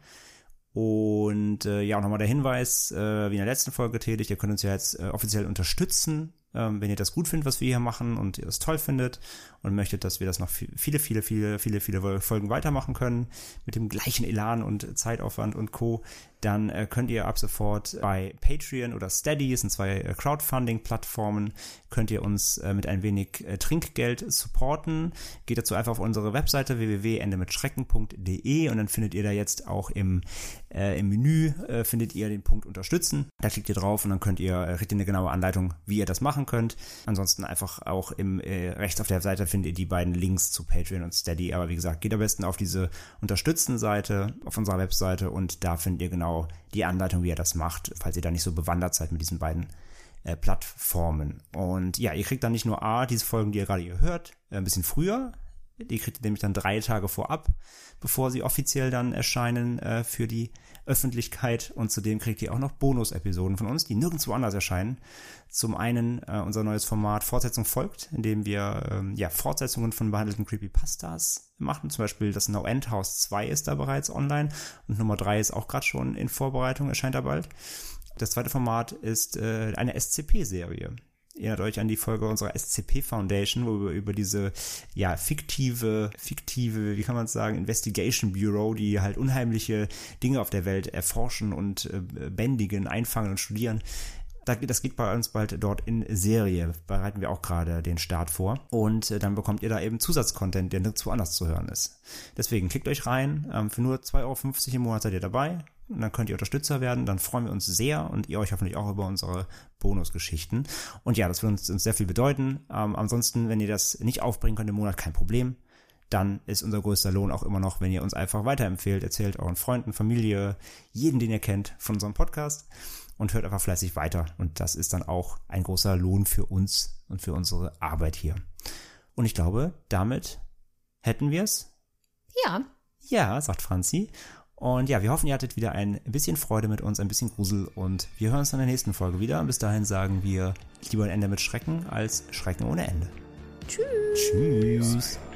Und äh, ja, auch nochmal der Hinweis, äh, wie in der letzten Folge getätigt, ihr könnt uns ja jetzt äh, offiziell unterstützen, ähm, wenn ihr das gut findet, was wir hier machen und ihr das toll findet und möchtet, dass wir das noch viele, viele, viele, viele, viele Folgen weitermachen können mit dem gleichen Elan und Zeitaufwand und Co., dann äh, könnt ihr ab sofort bei Patreon oder Steady, es sind zwei äh, Crowdfunding-Plattformen, könnt ihr uns äh, mit ein wenig äh, Trinkgeld supporten. Geht dazu einfach auf unsere Webseite w w w punkt ende mit schrecken punkt d e und dann findet ihr da jetzt auch im, äh, im Menü äh, findet ihr den Punkt Unterstützen. Da klickt ihr drauf und dann könnt ihr, äh, kriegt ihr eine genaue Anleitung, wie ihr das machen könnt. Ansonsten einfach auch im äh, rechts auf der Seite findet ihr die beiden Links zu Patreon und Steady. Aber wie gesagt, geht am besten auf diese Unterstützen-Seite auf unserer Webseite und da findet ihr genau die Anleitung, wie ihr das macht, falls ihr da nicht so bewandert seid mit diesen beiden äh, Plattformen. Und ja, ihr kriegt dann nicht nur A, diese Folgen, die ihr gerade hier hört, äh, ein bisschen früher. Die kriegt ihr nämlich dann drei Tage vorab, bevor sie offiziell dann erscheinen äh, für die Öffentlichkeit. Und zudem kriegt ihr auch noch Bonus-Episoden von uns, die nirgendwo anders erscheinen. Zum einen äh, unser neues Format Fortsetzung folgt, in dem wir ähm, ja Fortsetzungen von behandelten Creepypastas machen. Zum Beispiel das No End House zwei ist da bereits online und Nummer drei ist auch gerade schon in Vorbereitung, erscheint da bald. Das zweite Format ist äh, eine S C P-Serie. Ihr erinnert euch an die Folge unserer S C P Foundation, wo wir über diese, ja, fiktive, fiktive, wie kann man es sagen, Investigation Bureau, die halt unheimliche Dinge auf der Welt erforschen und äh, bändigen, einfangen und studieren. Das geht bei uns bald dort in Serie, bereiten wir auch gerade den Start vor und äh, dann bekommt ihr da eben Zusatzcontent, der nirgendwo anders zu hören ist. Deswegen klickt euch rein, ähm, für nur zwei Euro fünfzig im Monat seid ihr dabei und dann könnt ihr Unterstützer werden, dann freuen wir uns sehr und ihr euch hoffentlich auch über unsere Bonusgeschichten. Und ja, das wird uns, uns sehr viel bedeuten. Ähm, ansonsten, wenn ihr das nicht aufbringen könnt im Monat, kein Problem. Dann ist unser größter Lohn auch immer noch, wenn ihr uns einfach weiterempfehlt, erzählt euren Freunden, Familie, jeden, den ihr kennt von unserem Podcast und hört einfach fleißig weiter. Und das ist dann auch ein großer Lohn für uns und für unsere Arbeit hier. Und ich glaube, damit hätten wir es. Ja. Ja, sagt Franzi. Und ja, wir hoffen, ihr hattet wieder ein bisschen Freude mit uns, ein bisschen Grusel und wir hören uns in der nächsten Folge wieder. Und bis dahin sagen wir lieber ein Ende mit Schrecken als Schrecken ohne Ende. Tschüss. Tschüss.